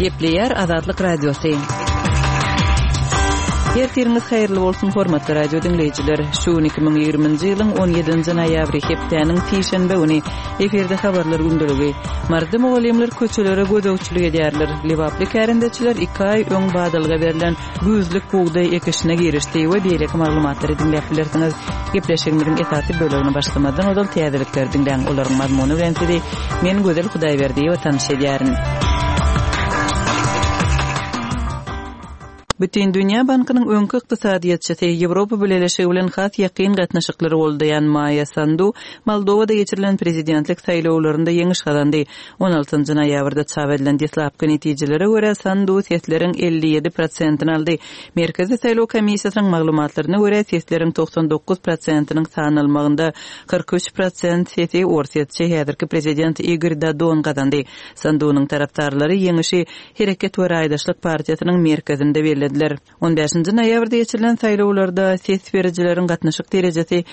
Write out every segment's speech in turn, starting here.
Gepleyer Azadlyk Radiosu. Ertiriniz hayırlı bolsun hormatly radio dinleyijiler. Şu 2020-nji ýylyň 17-nji noýabry hepdeniň tiýşenbe güni eferde habarlar gündüligi. Mardym owalemler köçelere gözegçilik edýärler. Lewaply kärendeçiler 2 ay öň badalga berilen güýzlük buğday ekişine girişdi we beýleki maglumatlary dinläpdilersiňiz. Gepleşigimiň esasy bölümini başlamadan odal täzelikler dinleň olaryň mazmuny bilen sidi men Gözel Hudaýberdi we tanış edýärin. Bütün Dünya Bankynyň öňkü ykdysadyatçysy Ýewropa Birleşigi bilen has ýakyn gatnaşyklary boldaýan Maja Sandu Moldowada geçirilen prezidentlik saýlawlarynda ýeňiş kazandy. 16-njy noýabrda çap edilen deslapky netijelere görä Sandu sesleriň 57%-ni aldy. Merkezi saýlaw komissiýasynyň maglumatlaryna görä sesleriň 99%-nyň sanalmagynda 43% sesi orsetçi häzirki prezident Igor Dodon kazandy. Sandunyň tarapdarlary ýeňişi Hereket we Raýdaşlyk partiýasynyň merkezinde berildi. 15-nji noýabrda geçirilen saýlawlarda ses berijileriň gatnaşyk derejesi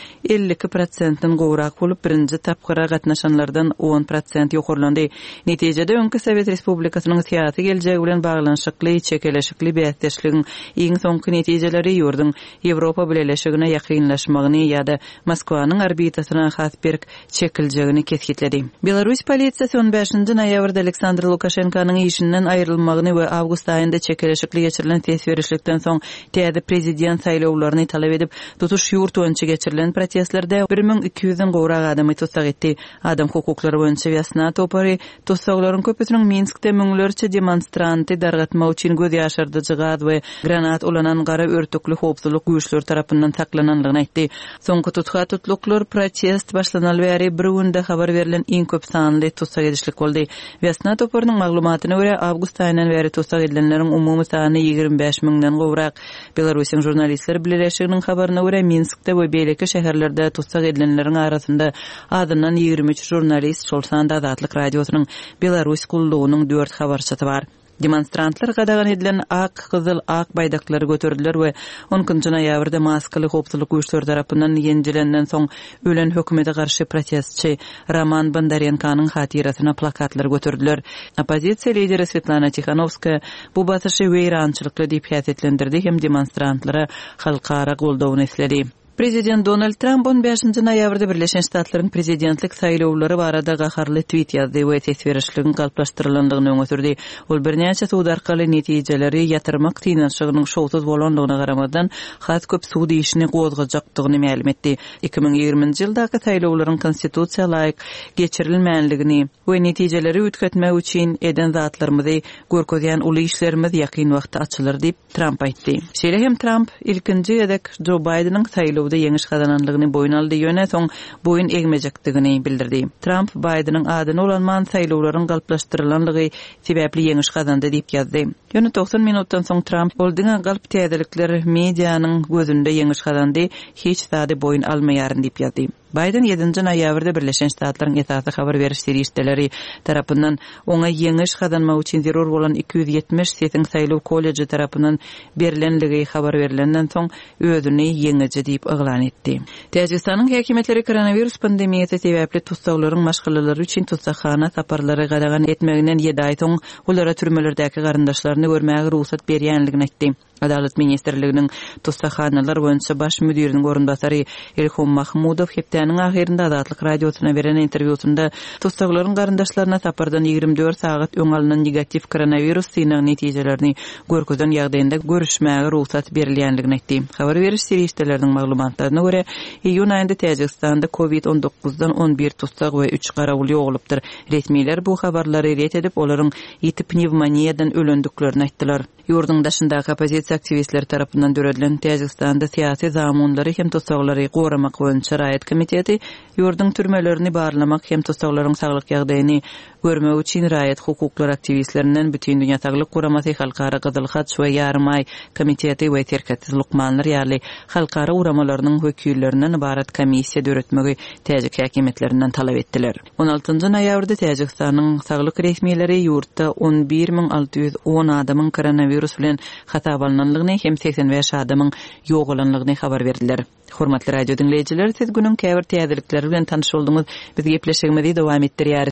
52%-den gowrak bolup birinji tapgyra gatnaşanlardan 10% ýokurlandy. Netijede öňkü Sowet Respublikasynyň syýasy geljegi bilen baglanyşykly çekeleşikli bäsleşligiň iň soňky netijeleri ýurdun Ýewropa Birleşigine ýakynlaşmagyny ýa-da Moskwanyň arbitasyna has berk çekiljegini kesgitledi. Belarus polisiýasy 15-nji noýabrda Aleksandr Lukashenkanyň işinden aýrylmagyny we awgust aýynda çekeleşikli geçirilen verişlikten soň täze prezident saýlawlaryny talap edip tutuş ýurt boýunça geçirilen protestlerde 1200-den gowrak adamy tutsak etdi. Adam hukuklary boýunça ýasna topary tutsaklaryň köpüsiniň Minskde müňlerçe demonstranty dargatmak üçin göz ýaşardyjy gaz we granat ulanan gara örtükli howpsuzlyk güýçleri tarapyndan saklananlygyny aýtdy. Soňky tutukluklar protest başlanaly bäri bir günde habar berilen iň köp sanly tutsak edişlik boldy. Ýasna toparynyň maglumatyna görä awgust aýyndan bäri tutsak edilenleriň umumy sany 25,000-den gowrak. Belarusyň jurnalistleri Birleşiginiň habaryna görä Minskde we beýleki şäherlerde tutsak edilenleriň arasynda adyndan 23 jurnalist şol sanda Azatlyk radiosynyň Belarus kullugynyň 4 habarçysy bar. Demonstrantlar gadagan edilen ak, kızıl, ak baydaklary götürdüler we 10-njy noýabrda maskaly howpsuzlyk güýçleri tarapyndan ýenjilenden soň ölen hökümete garşy protestçi Roman Bondarenkanyň hatirasyna plakatlar götürdüler. Opozisiýa lideri Svetlana Tikhanovskaya bu basyşy weýrançylykly diýip häsiýetlendirdi hem demonstrantlara halkara goldawyny esledi. Prezident Donald Trump 15-nji noýabrda Birleşen Ştatlaryň prezidentlik saýlawlary barada gaharly tweet ýazdy we ses berişliginiň galplaşdyrylandygyny öňe sürdi. Ol birnäçe suud arkaly netijeleri ýatyrmak tynançygynyň şowsuz bolandygyna garamadan has köp suud işini gozgajakdygyny ma'lum etdi. 2020-nji ýyldaky saýlawlaryň konstitusiýa laýyk geçirilmänligini we netijeleri ütketmek üçin eden zatlarymyzy görkezýän uly işlerimiz ýakyn wagtda açylyr diýip Trump aýtdy. Şeýle hem Trump ilkinji ýa-da Joe Bidenyň saýlaw ýeňiş kazananlygyny boyun aldy ýöne soň boyun egmejekdigini bildirdi. Trump Bidenyň adyny ulanman saýlawlaryň galplaşdyrylanlygy sebäpli ýeňiş kazandy diýip ýazdy. Ýöne 90 minutdan soň Trump boldyňa galp täzelikler medianyň gözünde ýeňiş kazandy, hiç zady boyun almaýaryn diýip ýazdy. Biden 7-nji noýabrda Birleşen Ştatlaryň esasy habar beriş serişdeleri tarapyndan oňa ýeňiş kazanmak üçin zerur bolan 270 sesiň saýlaw kolleji tarapyndan berilenligi habar berilenden soň özüni ýeňici diýip eglan etdi. Täjikistanyň häkimetleri koronavirus pandemiýasy sebäpli tutsaklaryň maşgalary üçin tutsakxana saparlary gadagan etmeginden 7 ay soň ulara türmelerdäki garyndaşlaryny görmäge ruhsat berýänligini aýtdy. Adalet Ministrliginiň tutsakxanalar boýunça baş müdiriniň orunbasary Elhom Mahmudow hepdeniň ahirinde Azatlyk radiosyna beren interwýusunda tutsaklaryň garyndaşlaryna sapardan 24 sagat öň alynan negativ koronavirus synagy netijelerini görkezden ýagdaýynda görüşmäge ruhsat berilýänligini aýtdy. Habar beriş serişdeleriniň maglumatlaryna görä, iýun aýynda Täjikistanda COVID-19-dan 11 tutsak we 3 garawul ýoğulypdyr. Resmiler bu habarlary ret edip olaryň ýetip pnevmoniýadan ölendiklerini aýtdylar. Ýurdun daşyndaky opozisiýa aktivistleri tarapyndan döredilen Täjikistanda syýasy zamanlary hem tutsaklary goramak boýunça raýat komiteti ýurdun türmelerini barlamak hem tutsaklaryň saglyk ýagdaýyny görmek üçin raýat hukuklar aktivistlerinden bütün dünýä saglyk guramasy halkara gyzyl hat we ýarym ay komiteti we terketli lukmanlar ýaly halkara uramalarynyň wekillerinden ibarat komissiýa döretmegi Täjik häkimetlerinden talap etdiler. 16-njy noýabrda Täjikistanyň saglyk resmiýetleri ýurtda 11.610 adamyň koronavirus bilen hatabalananlygyny hem 85 adamyň ýoğulanlygyny habar berdiler. Hormatly radio dinleyijiler, siz günüň käbir täzelikleri bilen tanyş boldyňyz. Biz gepleşigimizi dowam etdirýär.